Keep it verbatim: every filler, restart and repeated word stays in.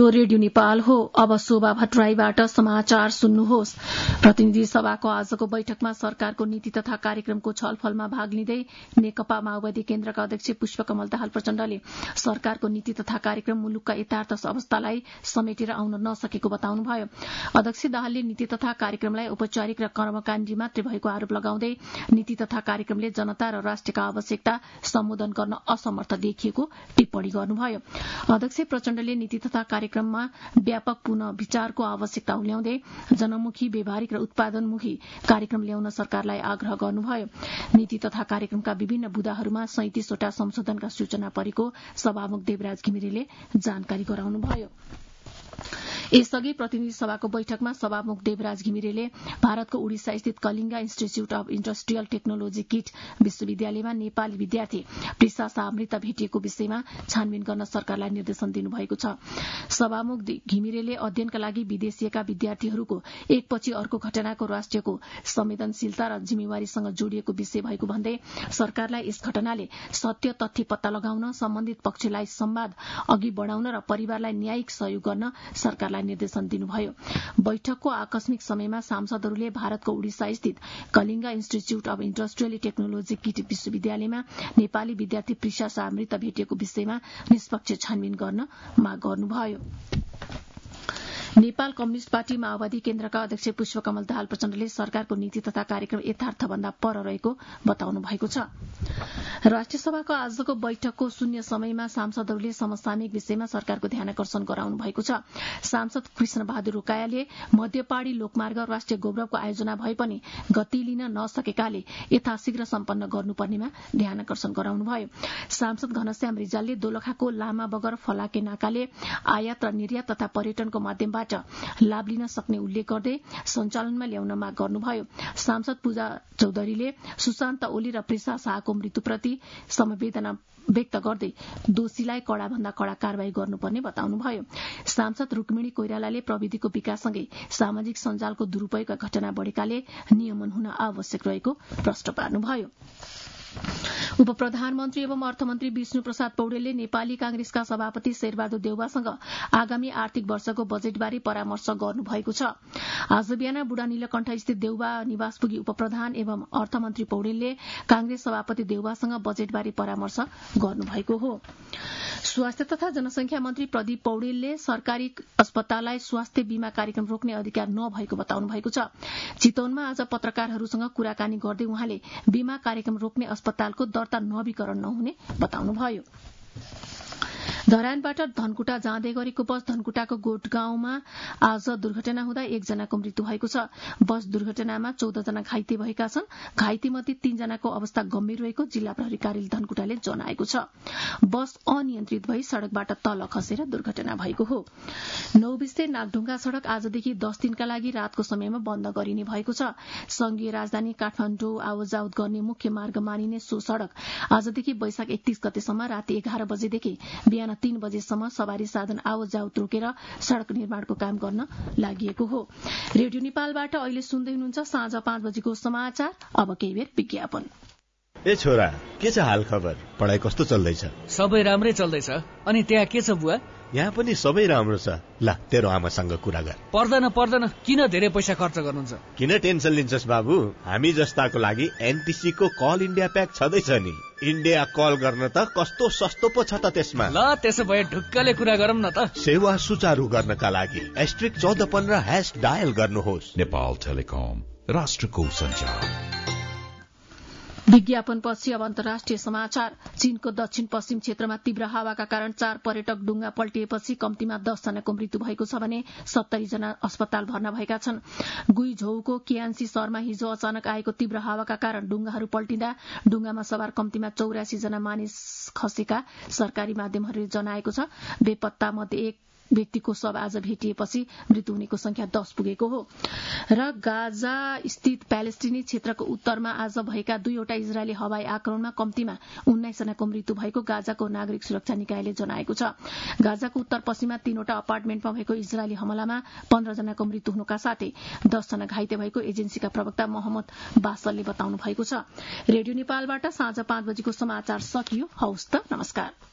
Radio Nepal हो। अब शोभा भट्टराईबाट समाचार सुन्नुहोस्। प्रतिनिधि सभाको आजको बैठकमा सरकारको नीति तथा कार्यक्रमको छलफलमा भाग लिँदै नेकपा माओवादी केन्द्रका अध्यक्ष पुष्पकमल दाहाल प्रचण्डले सरकारको नीति तथा कार्यक्रम मुलुकका यथार्थ अवस्थालाई समेटेर आउन नसकेको बताउनुभयो। अध्यक्ष दाहालले नीति तथा कार्यक्रमलाई औपचारिक र कर्मकाण्डी मात्रै भएको आरोप लगाउँदै नीति तथा कार्यक्रमले जनता र राष्ट्रका आवश्यकता सम्बोधन गर्न असमर्थ देखिएको टिप्पणी गर्नुभयो। अध्यक्ष प्रचण्डले नीति तथा कार्यक्रममा व्यापक पुनः विचारको आवश्यकता उल्याउँदै जनमुखी व्यावहारिक र उत्पादनमुखी कार्यक्रम ल्याउन सरकारलाई आग्रह गर्नुभयो। नीति तथा कार्यक्रमका विभिन्न बुँदाहरूमा सैंतीसवटा संशोधनका सूचना परेको सभामुख देवराज घिमिरेले जानकारी गराउनुभयो। यसअघि प्रतिनिधि सभाको बैठकमा सभामुख देवराज घिमिरेले भारतको उड़िसा स्थित Kalinga institute of industrial technology KIIT विश्वविद्यालयमा नेपाली विद्यार्थी प्रिसा सामृत भेटिएको विषयमा छानबिन गर्न सरकारलाई निर्देशन दिनुभएको छ। सभामुख घिमिरेले अध्ययनका लागि विदेशिएका विद्यार्थीहरूको एकपछि अर्को घटनाको राष्ट्रको संवेदनशीलता र जिम्मेवारीसँग जोडिएको विषय भएको भन्दै सरकारलाई यस घटनाले सत्य तथ्य पत्ता लगाउन, सम्बन्धित पक्षलाई संवाद अघि बढ़ाउन र परिवारलाई न्यायिक सहयोग गर्न सरकारलाई निर्देशन दिनुभयो। बैठकको आकस्मिक समयमा सांसदहरूले भारतको उड़िसा स्थित Kalinga institute of industrial technology KIIT विश्वविद्यालयमा नेपाली विद्यार्थी प्रिसा सामृत भेटिएको विषयमा निष्पक्ष छानबिन गर्न माग गर्नुभयो। नेपाल कम्युनिष्ट पार्टी माओवादी केन्द्रका अध्यक्ष पुष्पकमल दाहाल प्रचण्डले सरकारको नीति तथा कार्यक्रम यथार्थभन्दा पर रहेको बताउनु भएको छ। राष्ट्रिय सभाको आजको बैठकको शून्य समयमा सांसदहरूले समसामयिक विषयमा सरकारको ध्यानाकर्षण गराउनु भएको छ। सांसद कृष्ण बहादुर रोकायाले मध्यपहाड़ी लोकमार्ग राष्ट्रिय गौरवको आयोजना भए पनि गति लिन नसकेकाले यथाशीघ्र सम्पन्न गर्नुपर्नेमा ध्यानाकर्षण गराउनुभयो। सांसद घनश्याम रिजालले दोलखाको लामा बगर फलाके नाकाले आयात र निर्यात तथा पर्यटनको माध्यमबाट लाभ लिन सक्ने उल्लेख गर्दै सञ्चालनमा ल्याउन माग गर्नुभयो। सांसद पूजा चौधरीले सुशान्त ओली र प्रिसा शाहको मृत्युप्रति समवेदना व्यक्त गर्दै दोषीलाई कड़ाभन्दा कड़ा कार्यवाही गर्नुपर्ने बताउनुभयो। सांसद रुक्मिणी कोइरालाले प्रविधिको विकाससँगै सामाजिक सञ्जालको दुरूपयोगका घटना बढ़ेकाले नियमन हुन आवश्यक रहेको प्रश्न पार्नुभयो। उप प्रधानमन्त्री एवं अर्थमन्त्री विष्णु प्रसाद पौडेलले नेपाली कांग्रेसका सभापति शेरबहादुर देउवासँग आगामी आर्थिक वर्षको बजेटबारे परामर्श गर्नुभएको छ। आज बिहान बुढा नीलकण्ठ स्थित देउवा निवास पुगी उप प्रधान एवं अर्थमन्त्री पौडेलले कांग्रेस सभापति देउवासँग बजेटबारे परामर्श गर्नुभएको हो। स्वास्थ्य तथा जनसंख्या मन्त्री प्रदीप पौडेलले सरकारी अस्पताललाई स्वास्थ्य बीमा कार्यक्रम रोक्ने अधिकार नभएको बताउनु भएको छ। चितवनमा आज पत्रकारहरूसँग कुराकानी गर्दै उहाँले बीमा कार्यक्रम रोक्ने अस्पतालको दर्ता नवीकरण नहुने बताउनुभयो। धरानबाट धनकुटा जाँदै गरेको बस धनकुटाको गोठगाउँमा आज दुर्घटना हुँदा एकजनाको मृत्यु भएको छ। बस दुर्घटनामा चौधजना घाइते भएका छन्। घाइते मध्ये तीनजनाको अवस्था गम्भीर रहेको जिल्ला प्रहरी कार्यालय धनकुटाले जनाएको छ। बस अनियन्त्रित भई सड़कबाट तल खसेर दुर्घटना भएको हो। नौबिस्ते नागढुङ्गा सड़क आजदेखि दस दिनका लागि रातको समयमा बन्द गरिने भएको छ। संघीय राजधानी काठमाडौँ आवतजावत गर्ने मुख्य मार्ग मानिने सो सड़क आजदेखि वैशाख एकतीस गतेसम्म राति एघार बजेदेखि बिहान तीन बजेसम्म सवारी साधन आवत जावत रोकेर सड़क निर्माणको काम गर्न लागि हो। रेडियो नेपालबाट अहिले सुन्दै हुनुहुन्छ साँझ पाँच बजेको समाचार। अब केही बेर विज्ञापन। ए छोरा, के छ हाल खबर? पढाइ कस्तो चल्दैछ? सबै राम्रै चल्दैछ। अनि त्यहाँ के छ बुवा? यहाँ पनि सबै राम्रो छ। ल तेरो आमासँग कुरा गर। पर्दैन पर्दैन, किन धेरै पैसा खर्च गर्नुहुन्छ? किन टेन्सन लिन्छस् बाबु? हामी जस्ताको लागि एनटीसी को कल इन्डिया प्याक छँदैछ नि। इन्डिया कल गर्न त कस्तो सस्तो पो छ त त्यसमा। ल त्यसो भए ढुक्कले कुरा गरौँ न त। सेवा सुचारू गर्नका लागि एस्ट्रिक चौध पन्ध्र ह्याश डायल गर्नुहोस्। नेपाल टेलिकम, राष्ट्रको सञ्चार। विज्ञापनपछि अब अन्तर्राष्ट्रिय समाचार। चीनको दक्षिण पश्चिम क्षेत्रमा तीव्र हावाका कारण चार पर्यटक डुङ्गा पल्टिएपछि कम्तीमा दस जनाको मृत्यु भएको छ भने सत्तरी जना अस्पताल भर्ना भएका छन्। गुइझोउको कियान्सी शहरमा हिजो अचानक आएको तीव्र हावाका कारण डुङ्गाहरू पल्टिँदा डुङ्गामा सवार कम्तीमा चौरासी जना मानिस खसेका सरकारी माध्यमहरूले जनाएको छ। बेपत्ता मध्ये एक व्यक्तिको शव आज भेटिएपछि मृत्यु हुनेको संख्या दस पुगेको हो। र गाजा स्थित प्यालेस्टिनी क्षेत्रको उत्तरमा आज भएका दुईवटा इजरायली हवाई आक्रमणमा कम्तीमा उन्नाइस जनाको मृत्यु भएको गाजाको नागरिक सुरक्षा निकायले जनाएको छ। गाजाको उत्तर पश्चिममा तीनवटा अपार्टमेन्टमा भएको इजरायली हमलामा पन्ध्र जनाको मृत्यु हुनुका साथै दस जना घाइते भएको एजेन्सीका प्रवक्ता मोहम्मद बासलले बताउनु भएको छ। रेडियो नेपालबाट साँझ पाँच बजेको समाचार सकियो। हवस् त, नमस्कार।